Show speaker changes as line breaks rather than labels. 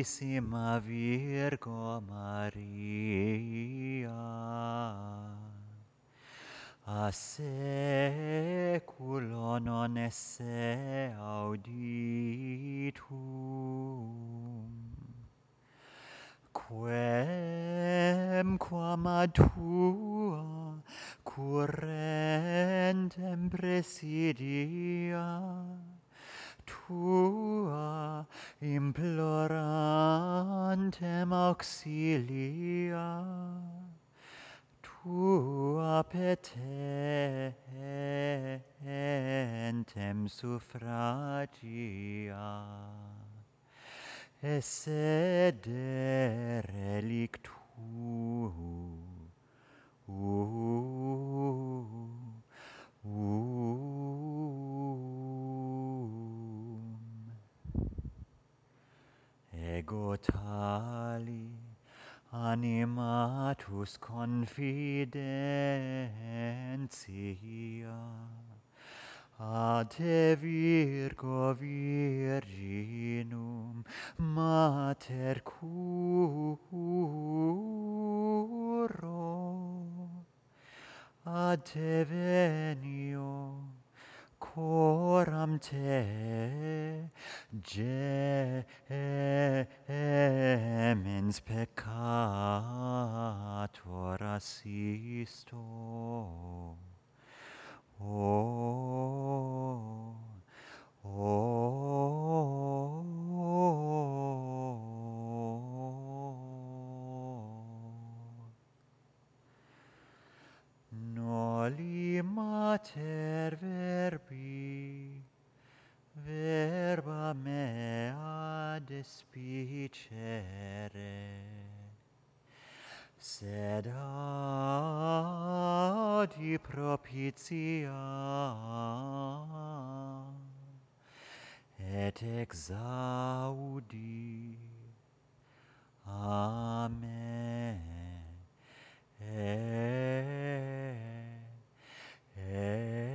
Sanctissima Virgo Maria, a seculo non esse auditum, quem quam ad tua currentem presidia, tua implorantem auxilia, tua petentem suffragia, esse de relictu ego tali animatus confidentia ad te Virgo Virginum Mater curo, ad te venio, coram te gemens peccator assisto. Noli mater verbi, verba mea despicere, sed audi propitia, et exaudi. Amen.